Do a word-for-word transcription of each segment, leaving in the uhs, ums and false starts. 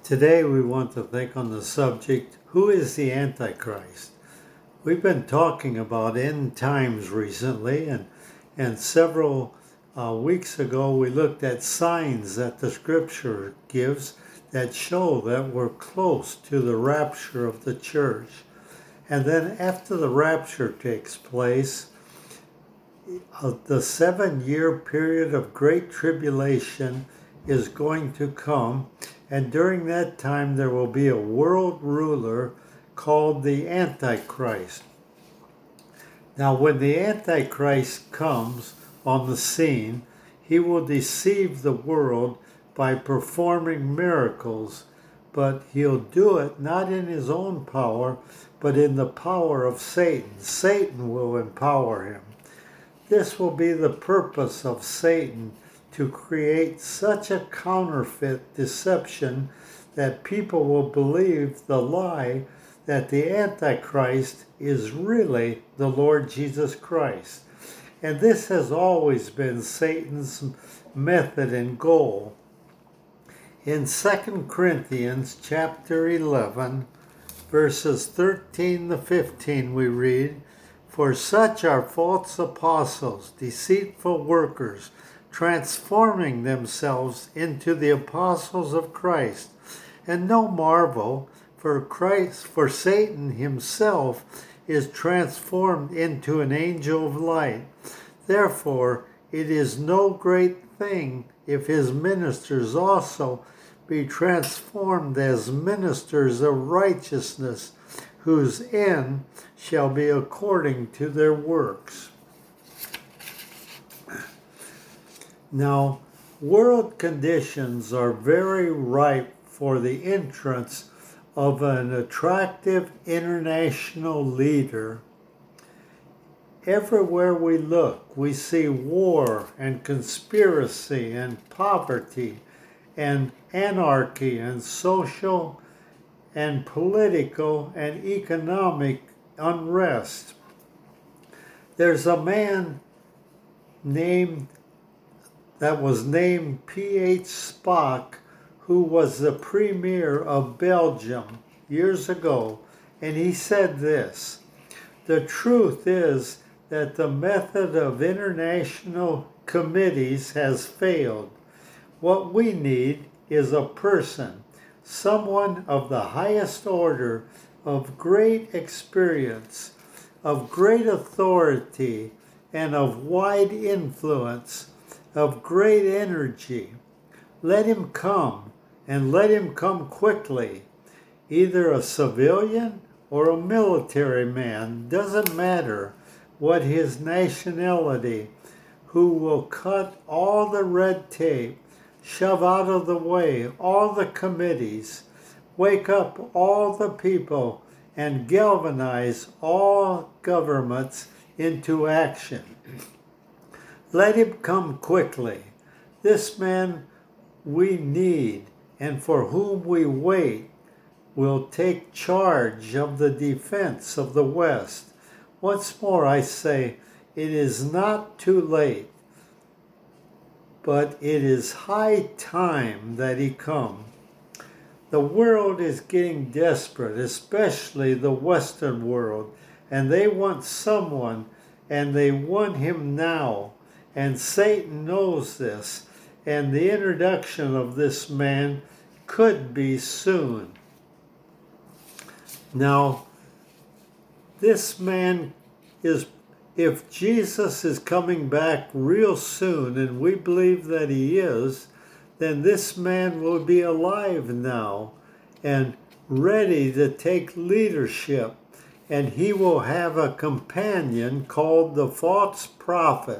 Today we want to think on the subject, who is the Antichrist? We've been talking about end times recently, and, and several uh, weeks ago we looked at signs that the scripture gives that show that we're close to the rapture of the church. And then after the rapture takes place, uh, the seven-year period of great tribulation is going to come, and during that time there will be a world ruler called the Antichrist. Now when the Antichrist comes on the scene, he will deceive the world by performing miracles, but he'll do it not in his own power, but in the power of Satan. Satan will empower him. This will be the purpose of Satan, to create such a counterfeit deception that people will believe the lie that the Antichrist is really the Lord Jesus Christ. And this has always been Satan's method and goal. In Second Corinthians chapter eleven, verses thirteen to fifteen, we read, "For such are false apostles, deceitful workers, transforming themselves into the apostles of Christ. And no marvel, for Christ, for Satan himself is transformed into an angel of light. Therefore, it is no great thing if his ministers also be transformed as ministers of righteousness, whose end shall be according to their works." Now, world conditions are very ripe for the entrance of an attractive international leader. Everywhere we look, we see war and conspiracy and poverty and anarchy and social and political and economic unrest. There's a man named that was named P H Spaak, who was the premier of Belgium years ago, and he said this: "The truth is that the method of international committees has failed. What we need is a person, someone of the highest order, of great experience, of great authority, and of wide influence, of great energy. Let him come, and let him come quickly. Either a civilian or a military man, doesn't matter what his nationality, who will cut all the red tape, shove out of the way all the committees, wake up all the people, and galvanize all governments into action. Let him come quickly. This man we need, and for whom we wait, will take charge of the defense of the West. Once more I say, it is not too late, but it is high time that he come. The world is getting desperate, especially the Western world, and they want someone, and they want him now. And Satan knows this, and the introduction of this man could be soon. Now, this man is, if Jesus is coming back real soon, and we believe that he is, then this man will be alive now and ready to take leadership, and he will have a companion called the false prophet.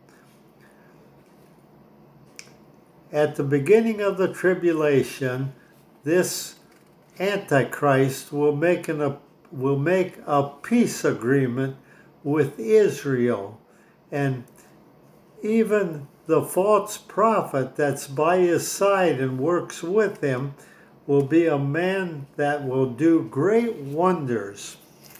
At the beginning of the tribulation, this Antichrist will make an, will make a peace agreement with Israel, and even the false prophet that's by his side and works with him will be a man that will do great wonders.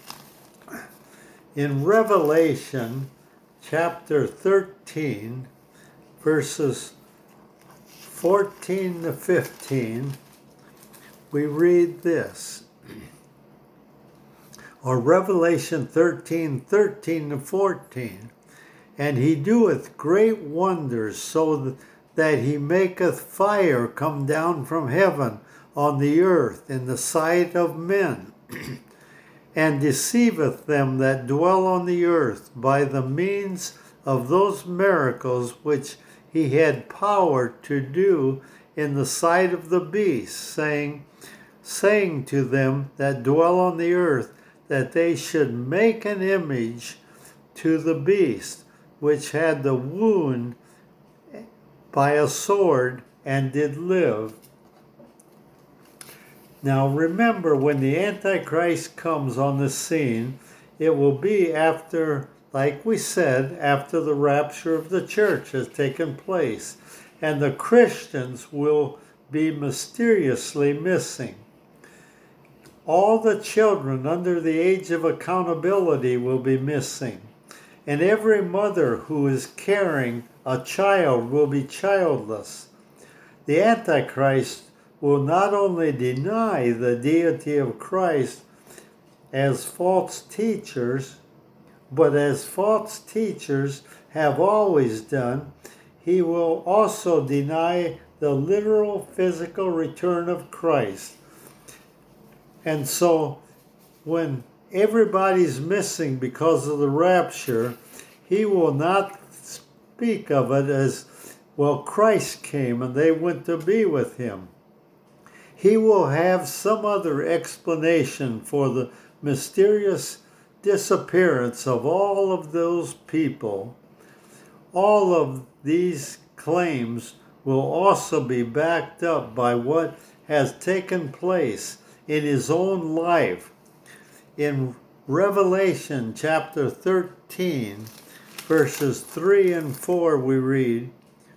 In Revelation chapter thirteen, verses fourteen to fifteen, we read this, or Revelation thirteen, thirteen to fourteen. And he doeth great wonders, so that he maketh fire come down from heaven on the earth in the sight of men, and deceiveth them that dwell on the earth by the means of those miracles which he had power to do in the sight of the beast, saying, saying to them that dwell on the earth, that they should make an image to the beast, which had the wound by a sword and did live. Now remember, when the Antichrist comes on the scene, it will be after, like we said, after the rapture of the church has taken place, and the Christians will be mysteriously missing. All the children under the age of accountability will be missing. And every mother who is carrying a child will be childless. The Antichrist will not only deny the deity of Christ as false teachers, but as false teachers have always done, he will also deny the literal physical return of Christ. And so when everybody's missing because of the rapture, he will not speak of it as, well, Christ came and they went to be with him. He will have some other explanation for the mysterious disappearance of all of those people. All of these claims will also be backed up by what has taken place in his own life. In Revelation chapter thirteen, verses three and four, we read,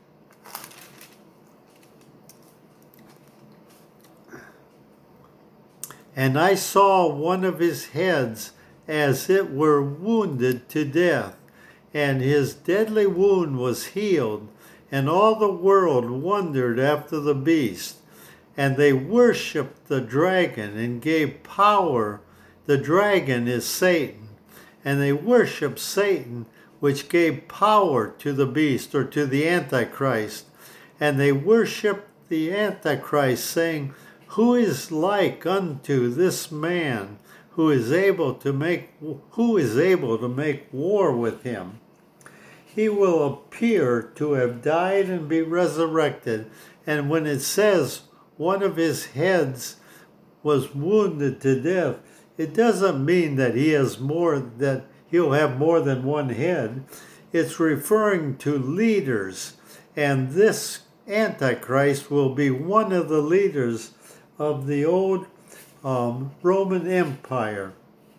"And I saw one of his heads as it were wounded to death, and his deadly wound was healed, and all the world wondered after the beast. And they worshipped the dragon and gave power. The dragon is Satan. And they worshipped Satan, which gave power to the beast," or to the Antichrist. "And they worshipped the Antichrist, saying, Who is like unto this man who is able to make who is able to make war with him? He will appear to have died and be resurrected." And when it says one of his heads was wounded to death, it doesn't mean that he has more, that he'll have more than one head. It's referring to leaders, and this Antichrist will be one of the leaders of the old um, Roman Empire.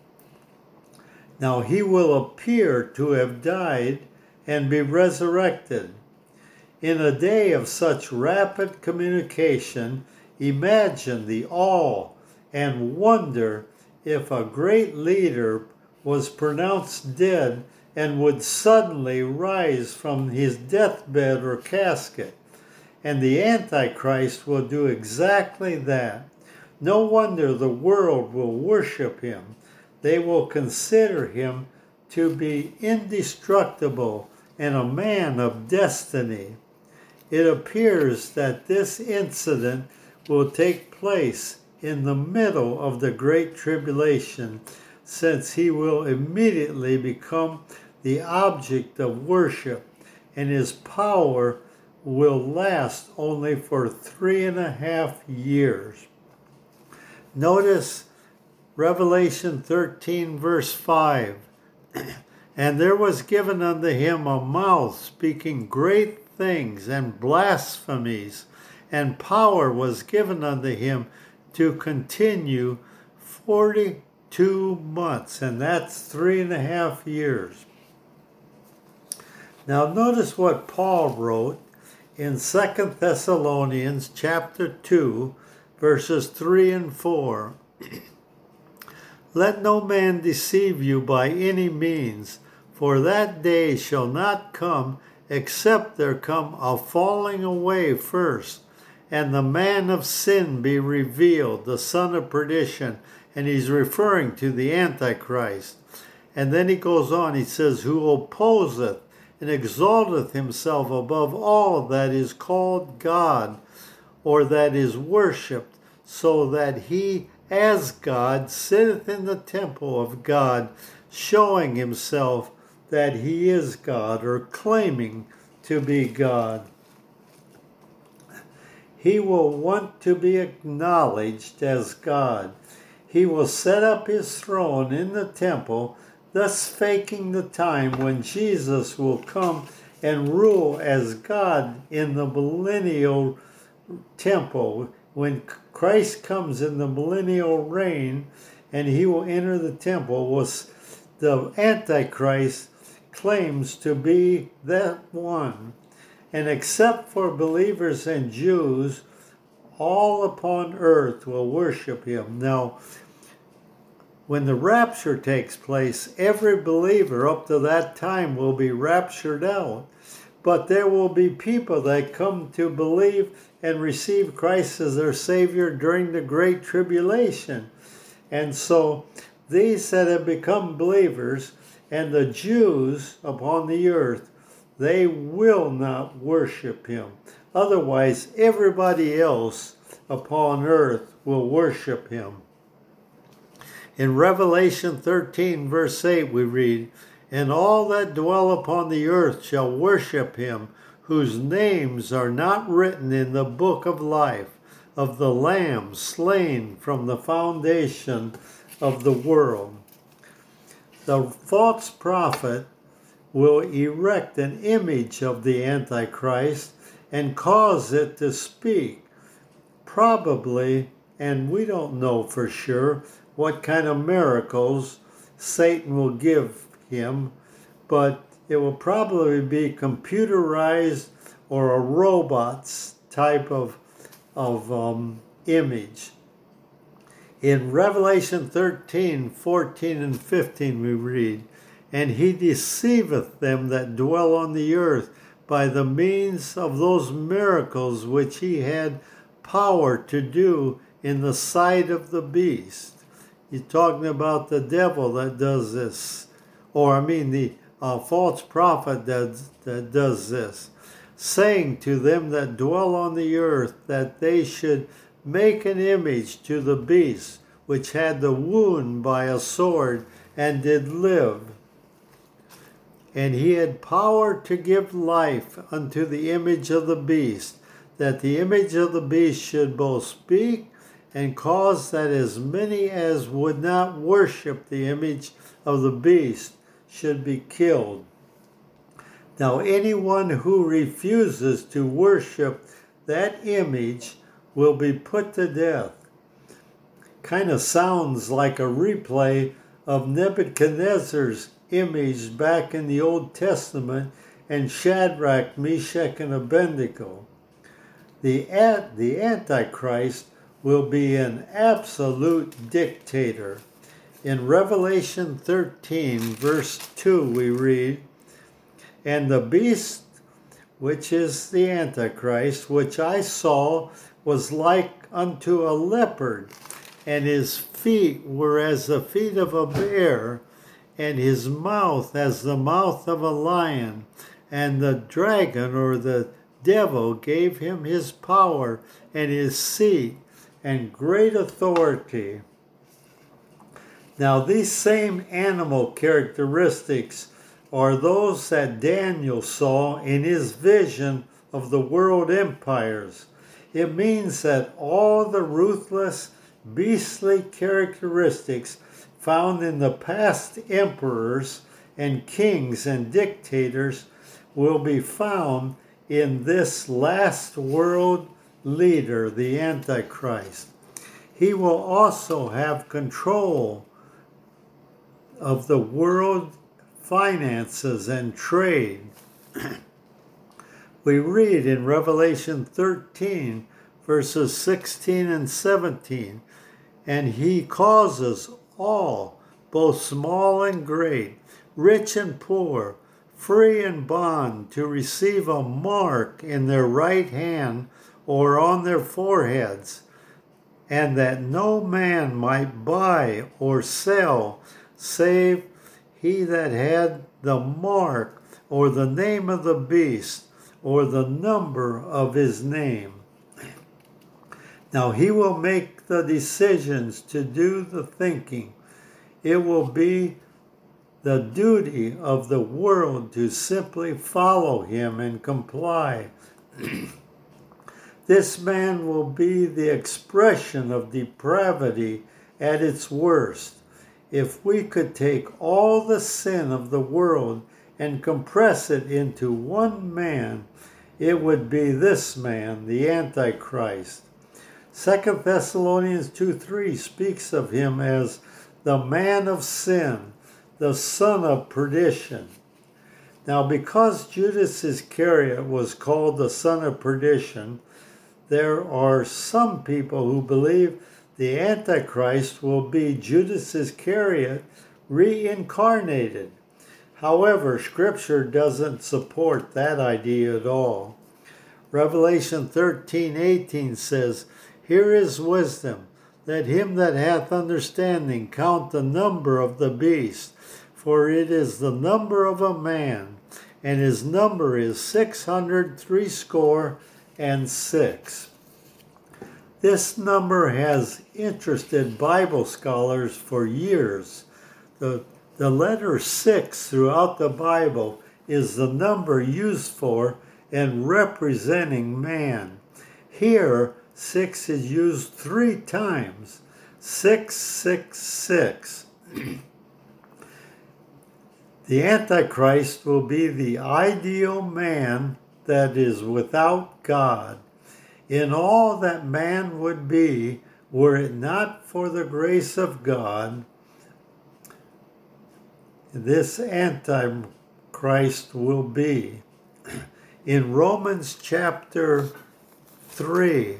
Now he will appear to have died and be resurrected. In a day of such rapid communication, imagine the awe and wonder if a great leader was pronounced dead and would suddenly rise from his deathbed or casket. And the Antichrist will do exactly that. No wonder the world will worship him. They will consider him to be indestructible and a man of destiny. It appears that this incident will take place in the middle of the Great Tribulation, since he will immediately become the object of worship, and his power will last only for three and a half years. Notice Revelation thirteen, verse five. "And there was given unto him a mouth speaking great things and blasphemies, and power was given unto him to continue forty-two months." And that's three and a half years. Now notice what Paul wrote in Second Thessalonians chapter two, verses three and four. "Let no man deceive you by any means, for that day shall not come except there come a falling away first, and the man of sin be revealed, the son of perdition. And he's referring to the Antichrist. And then he goes on, he says, who opposeth and exalteth himself above all that is called God, or that is worshipped, so that he as God sitteth in the temple of God, showing himself that he is God, or claiming to be God. He will want to be acknowledged as God. He will set up his throne in the temple, thus faking the time when Jesus will come and rule as God in the millennial temple. When Christ comes in the millennial reign and he will enter the temple, was the Antichrist claims to be that one. And except for believers and Jews, all upon earth will worship him. Now, when the rapture takes place, every believer up to that time will be raptured out. But there will be people that come to believe and receive Christ as their Savior during the Great Tribulation. And so these that have become believers and the Jews upon the earth, they will not worship him. Otherwise, everybody else upon earth will worship him. In Revelation thirteen, verse eight, we read, and all that dwell upon the earth shall worship him, whose names are not written in the book of life of the Lamb slain from the foundation of the world. The false prophet will erect an image of the Antichrist and cause it to speak. Probably, and we don't know for sure, what kind of miracles Satan will give him, but it will probably be computerized or a robot's type of, of um, image. In Revelation thirteen, fourteen, and fifteen we read, and he deceiveth them that dwell on the earth by the means of those miracles which he had power to do in the sight of the beast. He's talking about the devil that does this, or I mean the uh, false prophet that, that does this, saying to them that dwell on the earth that they should make an image to the beast, which had the wound by a sword and did live. And he had power to give life unto the image of the beast, that the image of the beast should both speak and cause that as many as would not worship the image of the beast should be killed. Now anyone who refuses to worship that image will be put to death. Kind of sounds like a replay of Nebuchadnezzar's image back in the Old Testament and Shadrach, Meshach, and Abednego. The, the Antichrist will be an absolute dictator. In Revelation thirteen, verse two, we read, and the beast, which is the Antichrist, which I saw, was like unto a leopard, and his feet were as the feet of a bear, and his mouth as the mouth of a lion. And the dragon, or the devil, gave him his power and his seat and great authority. Now these same animal characteristics are those that Daniel saw in his vision of the world empires. It means that all the ruthless, beastly characteristics found in the past emperors and kings and dictators will be found in this last world leader, the Antichrist. He will also have control of the world finances and trade. We read in Revelation thirteen, verses sixteen and seventeen, and he causes all, both small and great, rich and poor, free and bond, to receive a mark in their right hand or on their foreheads, and that no man might buy or sell, save he that had the mark, or the name of the beast, or the number of his name. Now he will make the decisions to do the thinking. It will be the duty of the world to simply follow him and comply. This man will be the expression of depravity at its worst. If we could take all the sin of the world and compress it into one man, it would be this man, the Antichrist. Second Thessalonians two three speaks of him as the man of sin, the son of perdition. Now, because Judas Iscariot was called the son of perdition, there are some people who believe the Antichrist will be Judas Iscariot reincarnated. However, Scripture doesn't support that idea at all. Revelation thirteen eighteen says, "Here is wisdom. Let him that hath understanding count the number of the beast, for it is the number of a man, and his number is six hundred threescore and six." This number has interested Bible scholars for years. The, the letter six throughout the Bible is the number used for and representing man. Here, six is used three times. Six, six, six. The Antichrist will be the ideal man that is without God. In all that man would be, were it not for the grace of God, this Antichrist will be. In Romans chapter three,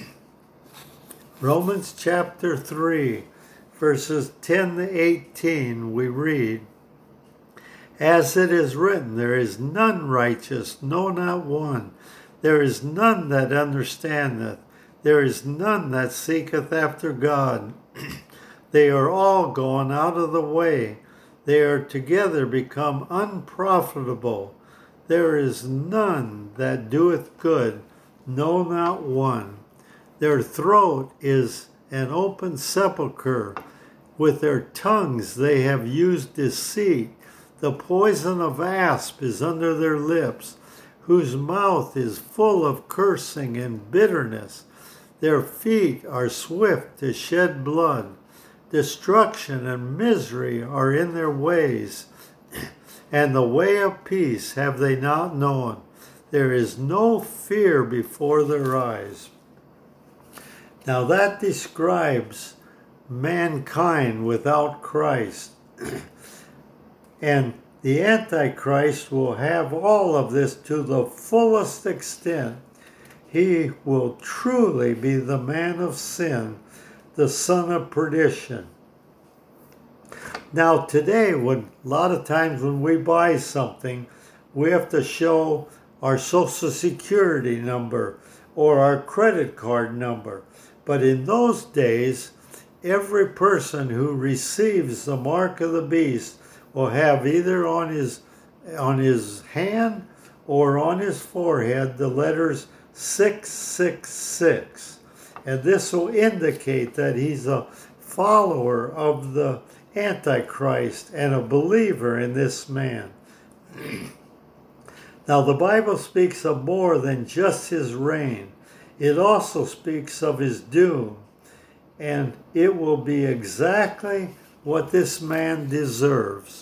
Romans chapter three, verses ten to eighteen, we read, "As it is written, there is none righteous, no, not one. There is none that understandeth. There is none that seeketh after God. They are all gone out of the way. They are together become unprofitable. There is none that doeth good, no, not one. Their throat is an open sepulchre. With their tongues they have used deceit. The poison of asp is under their lips, whose mouth is full of cursing and bitterness. Their feet are swift to shed blood. Destruction and misery are in their ways, and the way of peace have they not known. There is no fear before their eyes." Now that describes mankind without Christ. And the Antichrist will have all of this to the fullest extent. He will truly be the man of sin, the son of perdition. Now today, when a lot of times when we buy something, we have to show our social security number or our credit card number. But in those days, every person who receives the mark of the beast will have either on his on his hand or on his forehead the letters six six six. And this will indicate that he's a follower of the Antichrist and a believer in this man. Now the Bible speaks of more than just his reign. It also speaks of his doom. And it will be exactly what this man deserves.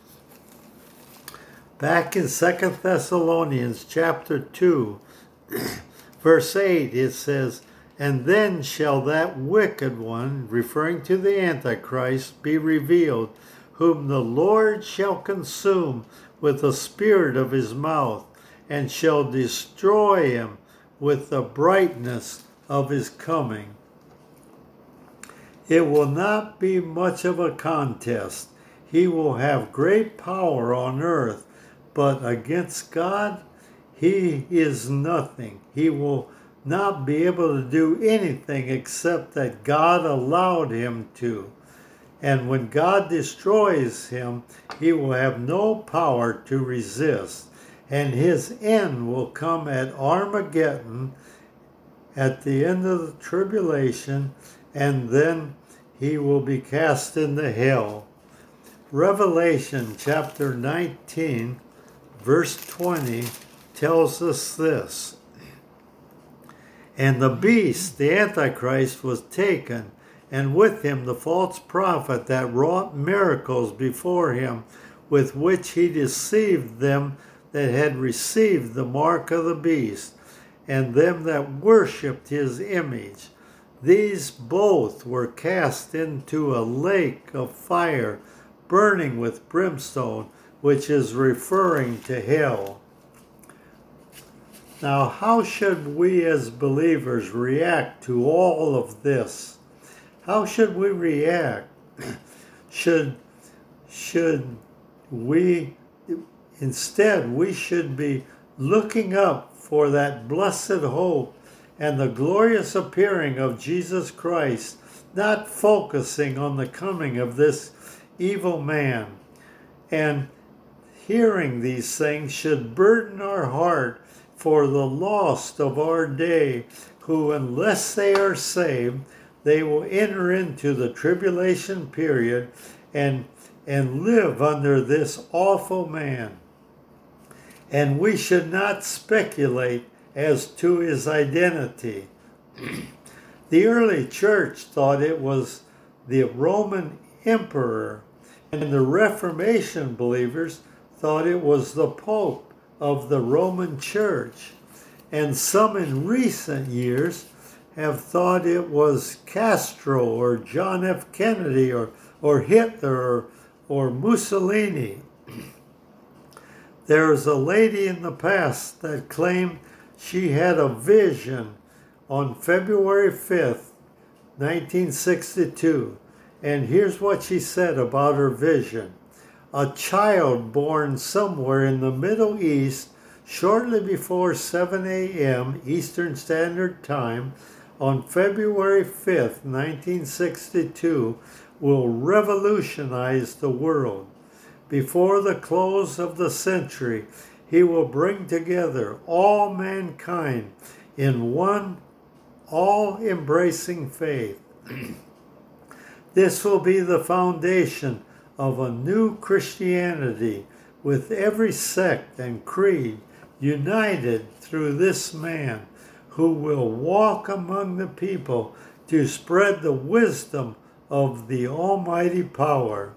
Back in Second Thessalonians chapter two, verse eight, it says, "And then shall that wicked one," referring to the Antichrist, "be revealed, whom the Lord shall consume with the spirit of his mouth, and shall destroy him with the brightness of his coming." It will not be much of a contest. He will have great power on earth, but against God, he is nothing. He will not be able to do anything except that God allowed him to. And when God destroys him, he will have no power to resist. And his end will come at Armageddon, at the end of the tribulation, and then he will be cast into hell. Revelation chapter nineteen, verse twenty, tells us this. And the beast, the Antichrist, was taken, and with him the false prophet that wrought miracles before him, with which he deceived them that had received the mark of the beast, and them that worshipped his image. These both were cast into a lake of fire, burning with brimstone, which is referring to hell. Now, how should we as believers react to all of this? How should we react? should, should we, instead, we should be looking up for that blessed hope and the glorious appearing of Jesus Christ, not focusing on the coming of this evil man. And hearing these things should burden our heart for the lost of our day, who, unless they are saved, they will enter into the tribulation period and, and live under this awful man. And we should not speculate as to his identity. The early church thought it was the Roman emperor, and the Reformation believers thought it was the Pope of the Roman Church. And some in recent years have thought it was Castro or John F. Kennedy or, or Hitler or, or Mussolini. There was a lady in the past that claimed she had a vision on February fifth, nineteen sixty-two. And here's what she said about her vision. A child born somewhere in the Middle East shortly before seven a.m. Eastern Standard Time on February fifth, nineteen sixty-two, will revolutionize the world. Before the close of the century, he will bring together all mankind in one all-embracing faith. This will be the foundation of a new Christianity, with every sect and creed united through this man, who will walk among the people to spread the wisdom of the almighty power.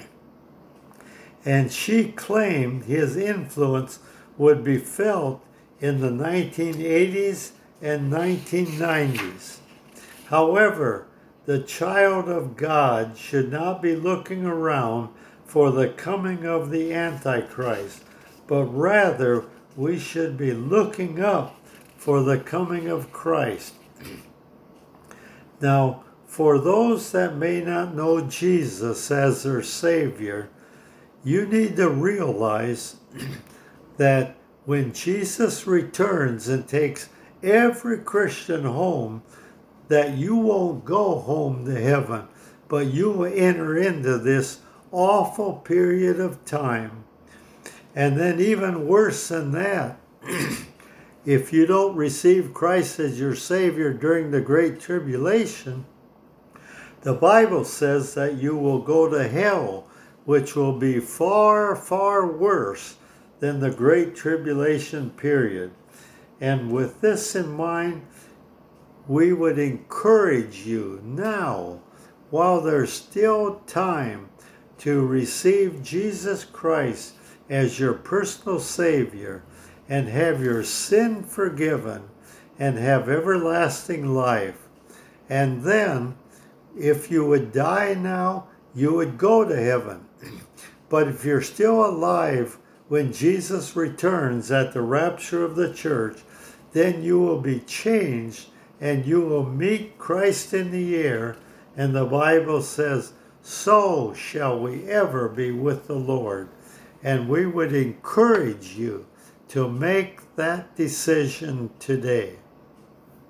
And she claimed his influence would be felt in the nineteen eighties and nineteen nineties. However, the child of God should not be looking around for the coming of the Antichrist, but rather we should be looking up for the coming of Christ. Now, for those that may not know Jesus as their Savior, you need to realize that when Jesus returns and takes every Christian home, that you won't go home to heaven, but you will enter into this awful period of time. And then even worse than that, if you don't receive Christ as your Savior during the Great Tribulation, the Bible says that you will go to hell, which will be far, far worse than the Great Tribulation period. And with this in mind, we would encourage you now, while there's still time, to receive Jesus Christ as your personal Savior and have your sin forgiven and have everlasting life. And then, if you would die now, you would go to heaven. But if you're still alive when Jesus returns at the rapture of the church, then you will be changed and you will meet Christ in the air. And the Bible says, so shall we ever be with the Lord. And we would encourage you to make that decision today.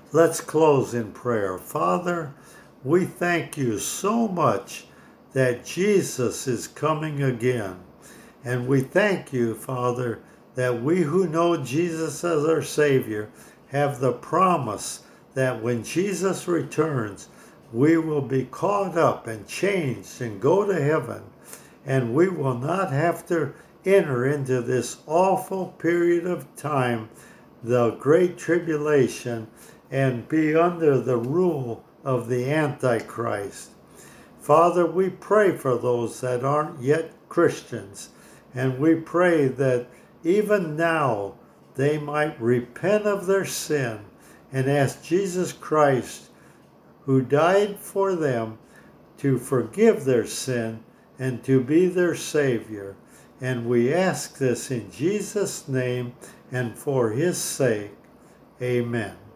Let's close in prayer. Father, we thank you so much that Jesus is coming again. And we thank you, Father, that we who know Jesus as our Savior have the promise that when Jesus returns, we will be caught up and changed and go to heaven, and we will not have to enter into this awful period of time, the Great Tribulation, and be under the rule of the Antichrist. Father, we pray for those that aren't yet Christians, and we pray that even now they might repent of their sin and ask Jesus Christ, who died for them, to forgive their sin and to be their Savior. And we ask this in Jesus' name and for his sake. Amen.